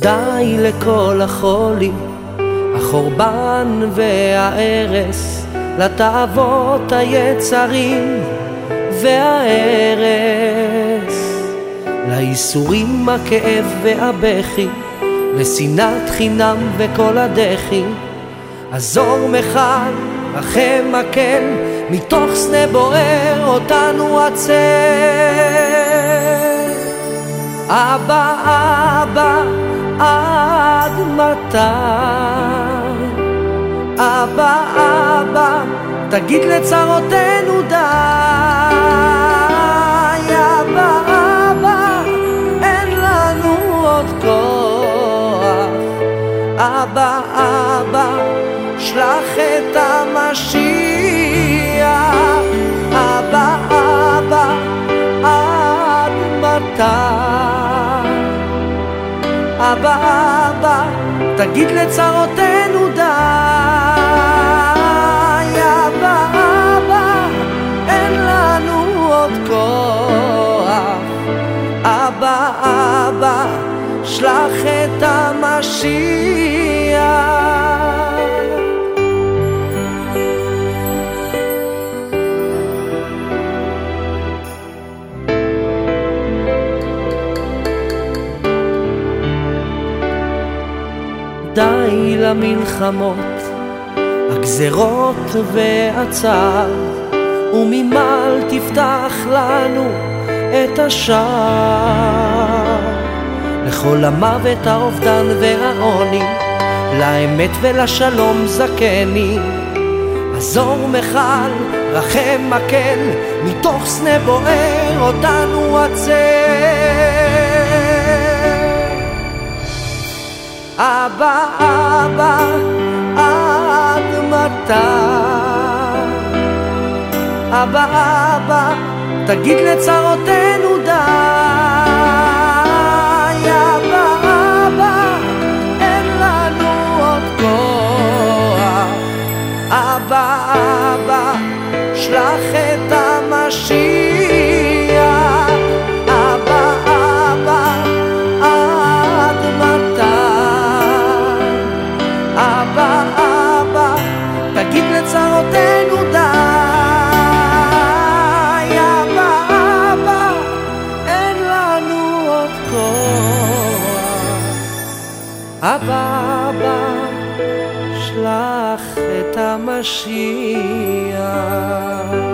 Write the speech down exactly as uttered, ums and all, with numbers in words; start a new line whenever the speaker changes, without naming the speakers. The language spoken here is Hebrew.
די לכל החולי, החורבן וההרס, לתאוות היצרים וההרס, לייסורים הכאב והבכי, לשנאת חינם וכל הדחי. עזור מחד, רחם מקל, מתוך סנה בוער אותנו עצר. אבא, אבא, עד מתי? אבא, אבא, תגיד לצרותינו די. אבא, אבא, אין לנו עוד כוח. אבא, אבא, שלח את המשיח. אבא, אבא, עד מתי? אבא, אבא, תגיד לצרותינו די. אבא, אבא, אין לנו עוד כוח. אבא, אבא, שלח את המשיח. די למלחמות, הגזרות והצער, וממעל תפתח לנו את השער. לכל המוות, האובדן והעוני, לאמת ולשלום זכני. עזור מחל, רחם מקל, מתוך סנה בוער אותנו עצר. אבא, אבא, עד מתי? אבא, אבא, תגיד לצרותינו די. אבא, אבא, אין לנו עוד כוח. אבא, אבא, שלח את המשיח. אבא, אבא, עד מתי? אבא, אבא, תגיד לצרותינו די. אבא, אבא, אין לנו עוד כוח. אבא, אבא, שלח את המשיח.